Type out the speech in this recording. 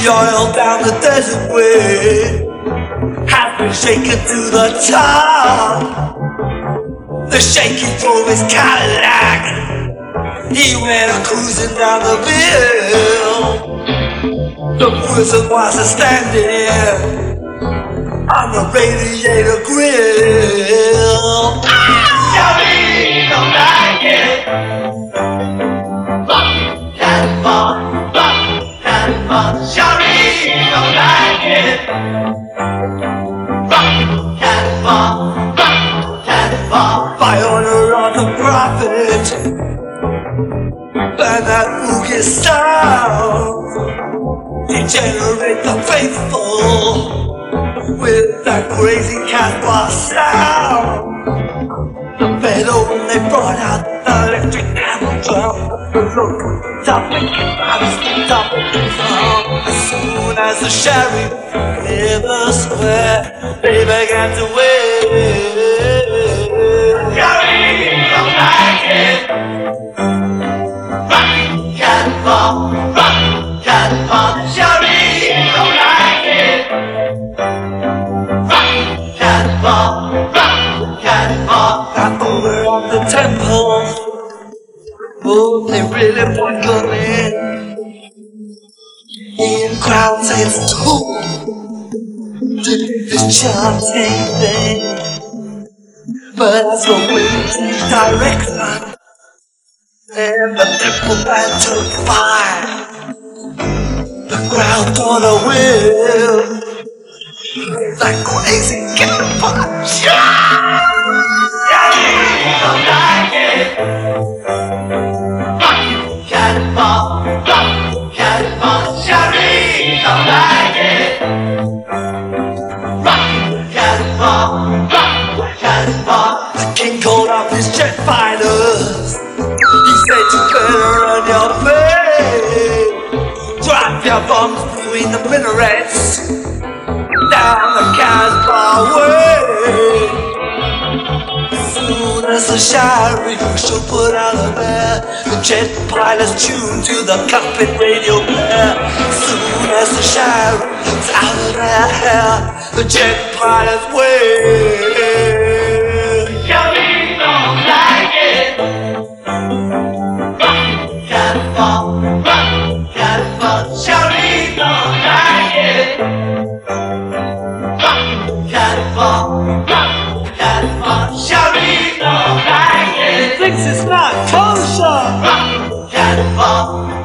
oil down the desert way has been shaken to the top. The shaky drove his Cadillac. He went cruising down the bill. The prison was standing on the radiator grill. Shawty don't like it. Shawty don't like it. By order of the prophet, burn that boogie sound. Degenerate the faithful with that crazy Casbah sound. The meadow when they brought out the electric camel drum. The local topic about his topic from. As soon as the sheriff cleared the square, they began to wait. Shawty don't like it. Rock, Casbah, rock, Casbah. Shawty don't like it. Rock, Casbah, rock, Casbah. Now over on the temple, oh, they really buckle in. In crowds it's too to this chanting thing. But as the wind takes direction and the temple band took fire, the crowd gonna win. That crazy campfire. Shawty don't like it. Rock, Casbah, rock, Casbah. Shawty don't like it. Rock, Casbah, rock, Casbah. The king called up his jet fighters. He said you better run your face. Drop your bombs between the minarets down the Casbah way. As soon as the sheriff should put out a bear, the jet pilots tune to the cockpit radio blare. As soon as the sheriff's out of their hair, the jet pilots wait. Shawty don't like it. Rock, Casbah, rock, Casbah. Shawty don't like it. Rock, Casbah, rock, Casbah. Shawty don't like it. Thinks it's not kosher. Rock, Casbah.